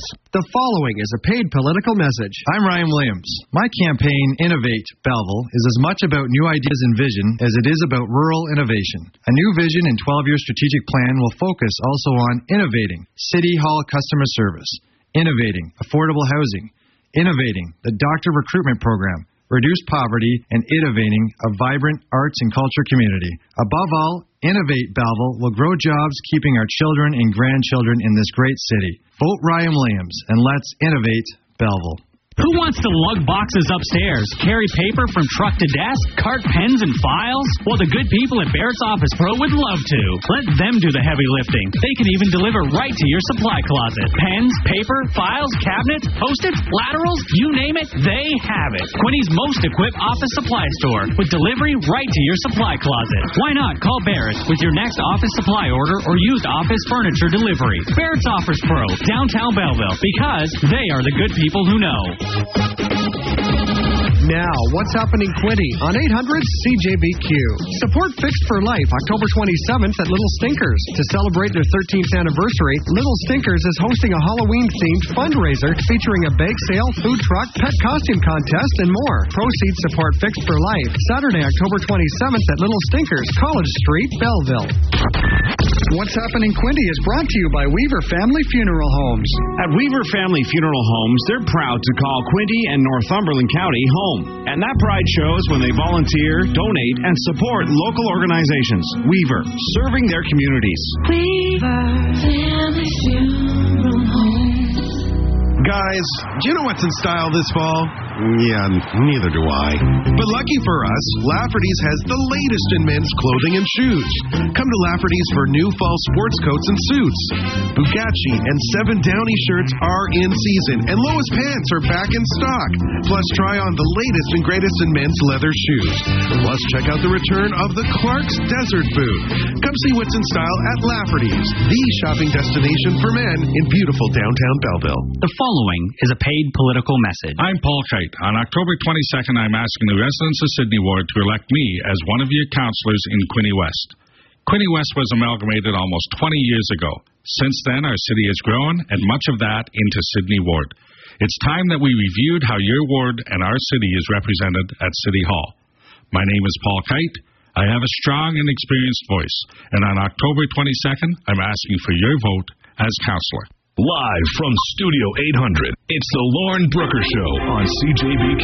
Speaker 13: The following is a paid political message.
Speaker 4: I'm Ryan Williams. My campaign, Innovate Belleville, is as much about new ideas and vision as it is about rural innovation. A new vision and twelve-year strategic plan will focus also on innovating City Hall customer service, innovating affordable housing, innovating the doctor recruitment program, reduce poverty, and innovating a vibrant arts and culture community. Above all, Innovate Belleville will grow jobs, keeping our children and grandchildren in this great city. Vote Ryan Williams, and let's innovate Belleville.
Speaker 6: Who wants to lug boxes upstairs, carry paper from truck to desk, cart pens and files? Well, the good people at Barrett's Office Pro would love to. Let them do the heavy lifting. They can even deliver right to your supply closet. Pens, paper, files, cabinets, Post-its, laterals, you name it, they have it. Quinny's most equipped office supply store with delivery right to your supply closet. Why not call Barrett's with your next office supply order or used office furniture delivery? Barrett's Office Pro, downtown Belleville, because they are the good people who know.
Speaker 13: Now, what's happening Quinty on eight hundred C J B Q. Support Fixed for Life October twenty-seventh at Little Stinkers. To celebrate their thirteenth anniversary, Little Stinkers is hosting a Halloween-themed fundraiser featuring a bake sale, food truck, pet costume contest, and more. Proceeds support Fixed for Life. Saturday, October twenty-seventh at Little Stinkers, College Street, Belleville. What's Happening Quinty is brought to you by Weaver Family Funeral Homes.
Speaker 5: At Weaver Family Funeral Homes, they're proud to call Quinty and Northumberland County home. And that pride shows when they volunteer, donate, and support local organizations. Weaver, serving their communities.
Speaker 23: Weaver Family Funeral Homes.
Speaker 24: Guys, do you know what's in style this fall? Yeah, neither do I. But lucky for us, Lafferty's has the latest in men's clothing and shoes. Come to Lafferty's for new fall sports coats and suits. Bugatti and Seven Downy shirts are in season, and lowest pants are back in stock. Plus, try on the latest and greatest in men's leather shoes. Plus, check out the return of the Clark's Desert Boot. Come see what's in style at Lafferty's, the shopping destination for men in beautiful downtown Belleville.
Speaker 6: The following is a paid political message.
Speaker 25: I'm Paul Kite. On October twenty-second, I'm asking the residents of Sydney Ward to elect me as one of your councillors in Quinny West. Quinny West was amalgamated almost twenty years ago. Since then, our city has grown, and much of that into Sydney Ward. It's time that we reviewed how your ward and our city is represented at City Hall. My name is Paul Kite. I have a strong and experienced voice, and on October twenty-second, I'm asking for your vote as councillor.
Speaker 1: Live from Studio eight hundred, it's the Lauren Brooker Show on C J B Q.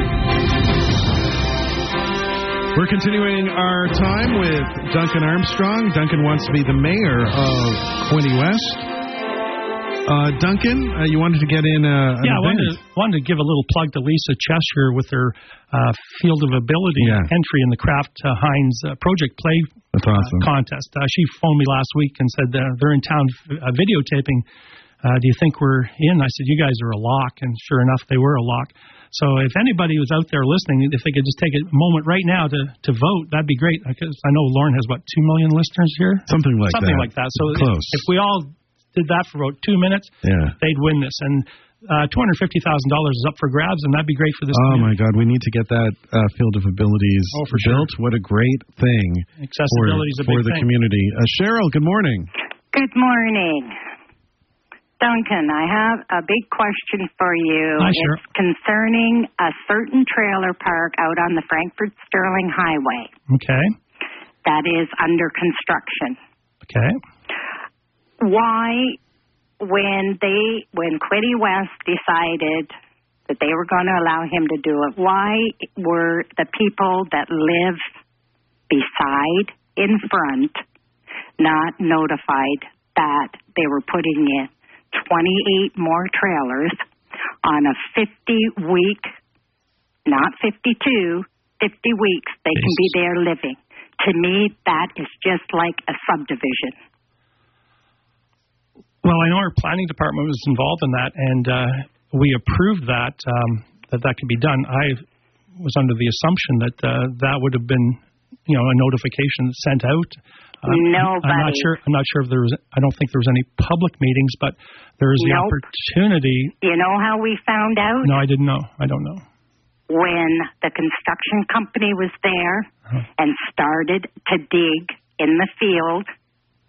Speaker 2: We're continuing our time with Duncan Armstrong. Duncan wants to be the mayor of Quinny West. Uh, Duncan, uh, you wanted to get in uh, an
Speaker 3: Yeah, I
Speaker 2: event.
Speaker 3: wanted to, wanted to give a little plug to Lisa Cheshire with her uh, Field of Ability
Speaker 2: Yeah.
Speaker 3: entry in the Kraft uh, Heinz uh, Project Play
Speaker 2: That's awesome.
Speaker 3: uh, contest. Uh, she phoned me last week and said uh, they're in town uh, videotaping. Uh, do you think we're in? I said, you guys are a lock. And sure enough, they were a lock. So if anybody was out there listening, if they could just take a moment right now to, to vote, that'd be great. Because I know Lauren has, what, two million listeners here?
Speaker 2: Something like
Speaker 3: Something
Speaker 2: that.
Speaker 3: like that. So
Speaker 2: Close.
Speaker 3: If, if we all did that for about two minutes,
Speaker 2: Yeah.
Speaker 3: they'd win this. And uh, two hundred fifty thousand dollars is up for grabs, and that'd be great for this
Speaker 2: Oh, my
Speaker 3: community.
Speaker 2: God. We need to get that uh, Field of Abilities
Speaker 3: Oh, for sure.
Speaker 2: built. What a great thing
Speaker 3: Accessibility is a
Speaker 2: for, for
Speaker 3: big
Speaker 2: the
Speaker 3: thing.
Speaker 2: community. Uh, Cheryl, good morning.
Speaker 26: Good morning. Duncan, I have a big question for you.
Speaker 3: Hi,
Speaker 26: it's concerning a certain trailer park out on the Frankfurt Sterling Highway
Speaker 3: Okay.
Speaker 26: that is under construction.
Speaker 3: Okay.
Speaker 26: Why, when they, when Quinny West decided that they were going to allow him to do it, why were the people that live beside, in front, not notified that they were putting in twenty-eight more trailers on a fifty-week, not fifty-two, fifty weeks they can be there living? To me, that is just like a subdivision.
Speaker 3: Well, I know our planning department was involved in that, and uh, we approved that, um, that that could be done. I was under the assumption that uh, that would have been, you know, a notification sent out. Uh,
Speaker 26: Nobody.
Speaker 3: I'm not sure. I'm not sure if there was. I don't think there was any public meetings, but there was the
Speaker 26: Nope.
Speaker 3: opportunity.
Speaker 26: You know how we found out?
Speaker 3: No, I didn't know. I don't know.
Speaker 26: When the construction company was there and started to dig in the field,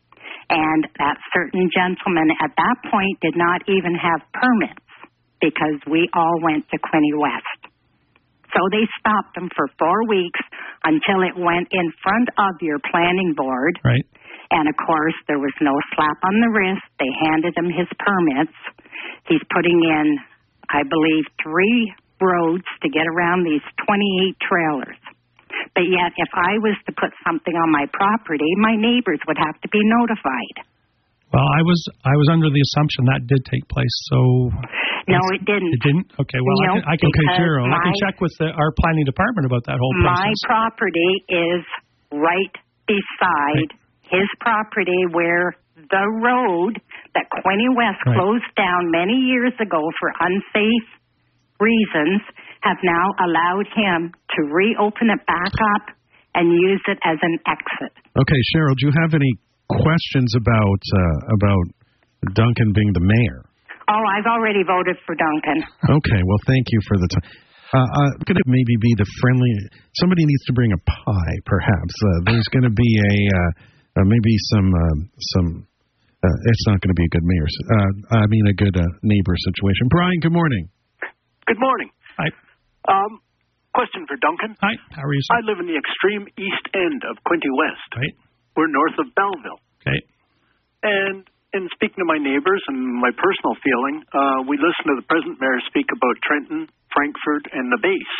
Speaker 26: And that certain gentleman at that point did not even have permits because we all went to Quinte West. So they stopped him for four weeks until it went in front of your planning board.
Speaker 3: Right.
Speaker 26: And, of course, there was no slap on the wrist. They handed him his permits. He's putting in, I believe, three roads to get around these twenty-eight trailers. But yet, if I was to put something on my property, my neighbors would have to be notified.
Speaker 3: Well, I was I was under the assumption that did take place, so...
Speaker 26: No, it didn't.
Speaker 3: It didn't? Okay, well,
Speaker 26: no,
Speaker 3: I can, I can, okay, Gerald,
Speaker 26: my,
Speaker 3: I can check with the, our planning department about that whole process.
Speaker 26: My property is right beside right. his property where the road that Quinte West right. closed down many years ago for unsafe reasons have now allowed him to reopen it back up and use it as an exit.
Speaker 2: Okay, Cheryl, do you have any questions about uh, about Duncan being the mayor?
Speaker 26: Oh, I've already voted for Duncan.
Speaker 2: Okay, well, thank you for the time. Uh, uh, could it maybe be the friendly... Somebody needs to bring a pie, perhaps. Uh, there's going to be a... Uh, uh, maybe some... Uh, some. Uh, it's not going to be a good mayor... Uh, I mean, a good uh, neighbor situation. Brian, good morning.
Speaker 7: Good morning.
Speaker 3: Hi.
Speaker 7: Um, question for Duncan.
Speaker 3: Hi, how are you, sir?
Speaker 7: I live in the extreme east end of Quinte West.
Speaker 3: Right.
Speaker 7: We're north of Belleville.
Speaker 3: Okay.
Speaker 7: And... in speaking to my neighbors and my personal feeling, uh, we listened to the present mayor speak about Trenton, Frankfurt, and the base.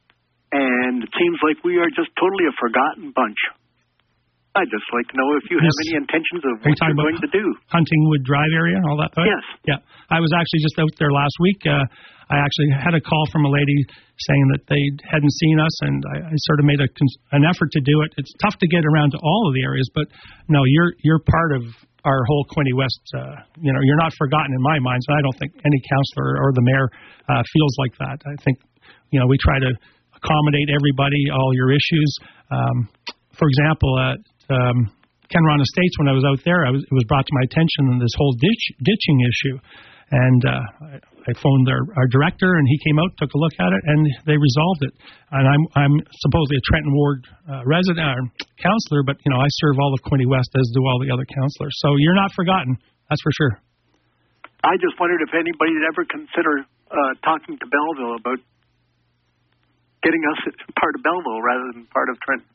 Speaker 7: And it seems like we are just totally a forgotten bunch. I'd just like to know if you yes. have any intentions of what you're going to do.
Speaker 3: Huntingwood Drive area and all that? Thing?
Speaker 7: Yes.
Speaker 3: Yeah. I was actually just out there last week. Uh, I actually had a call from a lady saying that they hadn't seen us, and I, I sort of made a, an effort to do it. It's tough to get around to all of the areas, but no, you're you're part of our whole Quinte West. Uh, you know, you're not forgotten in my mind, and I don't think any councillor or the mayor uh, feels like that. I think, you know, we try to accommodate everybody, all your issues. Um, for example, at um, Kenron Estates, when I was out there, I was, it was brought to my attention this whole ditch, ditching issue. And uh, I, I phoned our, our director, and he came out, took a look at it, and they resolved it. And I'm I'm supposedly a Trenton Ward uh, resident, uh, councillor, but you know I serve all of Quinte West, as do all the other councillors. So you're not forgotten, that's for sure.
Speaker 7: I just wondered if anybody would ever consider uh, talking to Belleville about getting us part of Belleville rather than part of Trenton.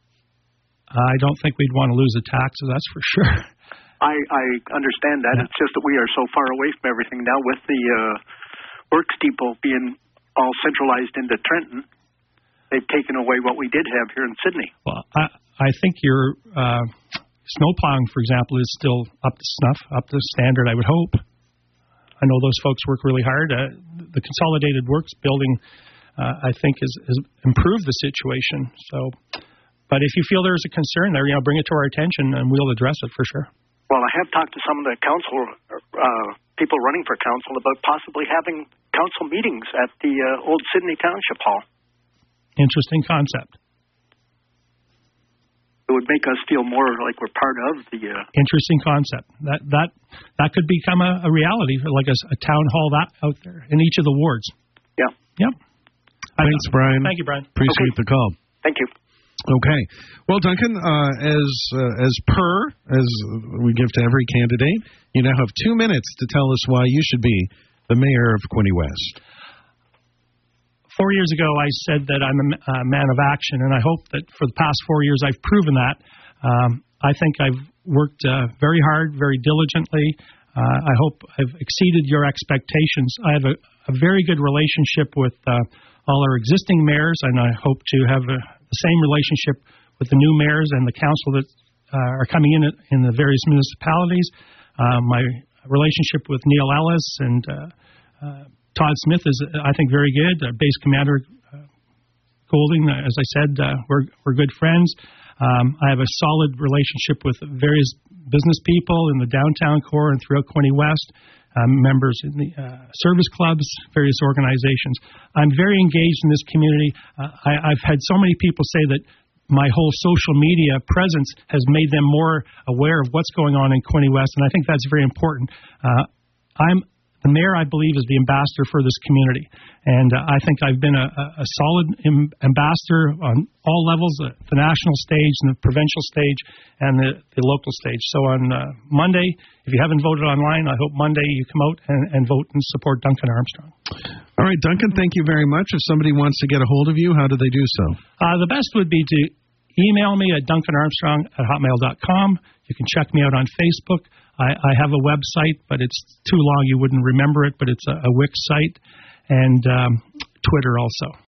Speaker 3: I don't think we'd want to lose the taxes, that's for sure.
Speaker 7: I, I understand that. Yeah. It's just that we are so far away from everything now with the uh, works depot being all centralized into Trenton. They've taken away what we did have here in Sydney.
Speaker 3: Well, I, I think your uh, snow plowing, for example, is still up to snuff, up to standard, I would hope. I know those folks work really hard. Uh, the Consolidated Works building, uh, I think, has, has improved the situation. So, but if you feel there's a concern there, you know, bring it to our attention and we'll address it for sure.
Speaker 7: Well, I have talked to some of the council uh, people running for council about possibly having council meetings at the uh, old Sydney Township Hall.
Speaker 3: Interesting concept.
Speaker 7: It would make us feel more like we're part of the... Uh...
Speaker 3: Interesting concept. That that that could become a, a reality, like a, a town hall that out there in each of the wards.
Speaker 7: Yeah.
Speaker 3: Yep.
Speaker 2: Thanks, Brian.
Speaker 3: Thank you, Brian.
Speaker 2: Appreciate
Speaker 7: okay.
Speaker 2: the call.
Speaker 7: Thank you.
Speaker 2: Okay. Well, Duncan, uh, as uh, as per, as we give to every candidate, you now have two minutes to tell us why you should be the mayor of Quinte West.
Speaker 3: Four years ago, I said that I'm a man of action, and I hope that for the past four years I've proven that. Um, I think I've worked uh, very hard, very diligently. Uh, I hope I've exceeded your expectations. I have a, a very good relationship with uh, all our existing mayors, and I hope to have a, the same relationship with the new mayors and the council that uh, are coming in in the various municipalities. Uh, my relationship with Neil Ellis and uh, uh, Todd Smith is, I think, very good. Uh, Base Commander uh, Golding, uh, as I said, uh, we're we're good friends. Um, I have a solid relationship with various business people in the downtown core and throughout Quinte West, um, members in the uh, service clubs, various organizations. I'm very engaged in this community. Uh, I, I've had so many people say that my whole social media presence has made them more aware of what's going on in Quinte West, and I think that's very important. Uh, I'm the mayor, I believe, is the ambassador for this community. And uh, I think I've been a, a solid im- ambassador on all levels, uh, the national stage and the provincial stage and the, the local stage. So on uh, Monday, if you haven't voted online, I hope Monday you come out and, and vote and support Duncan Armstrong.
Speaker 2: All right, Duncan, thank you very much. If somebody wants to get a hold of you, how do they do so?
Speaker 3: Uh, the best would be to email me at duncan armstrong at hotmail dot com. You can check me out on Facebook. I, I have a website, but it's too long you wouldn't remember it, but it's a, a Wix site, and um, Twitter also.